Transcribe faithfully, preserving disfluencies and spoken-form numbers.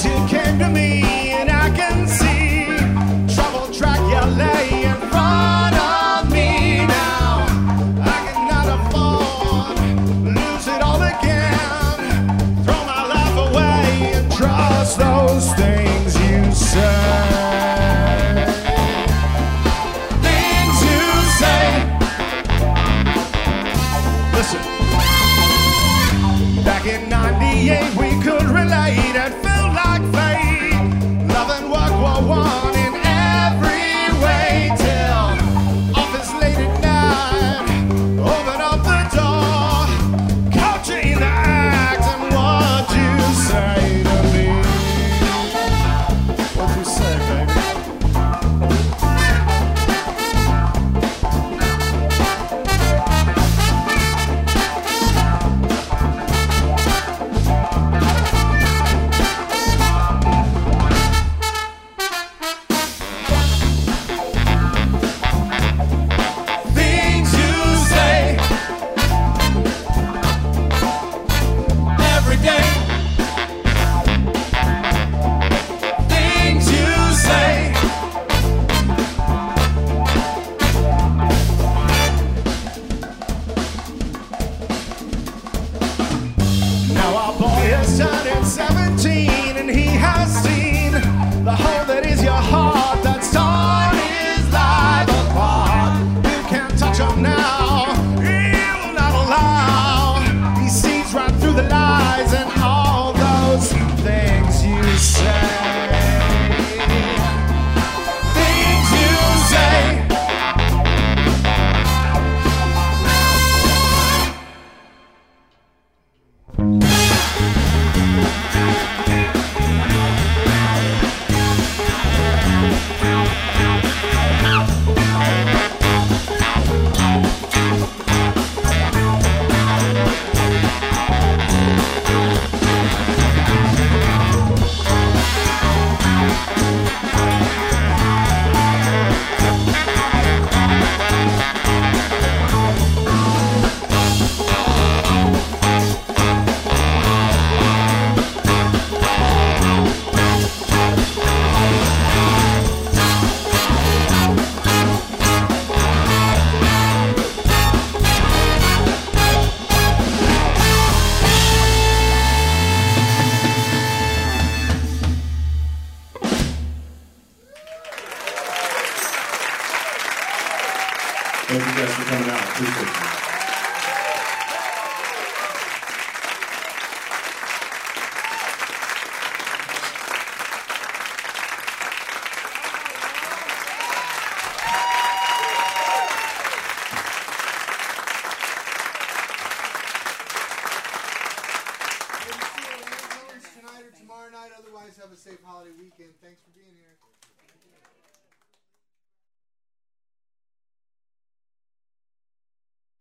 you came to me, and I can see trouble track you lay in front of me now. I cannot afford lose it all again. Throw my life away and trust those things you say. Things you say. Listen. Back in ninety-eight we could relate. It felt like fate. Love and work were one in every way. Till office late at night, open up the door, caught you in the act, and what'd you say to me? What'd you say, baby? Turning seventeen, and he has seen the hole that is your heart that's torn his life apart. You can't touch him now, he will not allow. He sees right through the lies and all those things you say. Things you say. Thank you guys for coming out. Appreciate you. Tonight or tomorrow night. Otherwise, have a safe holiday weekend. Thanks for being here.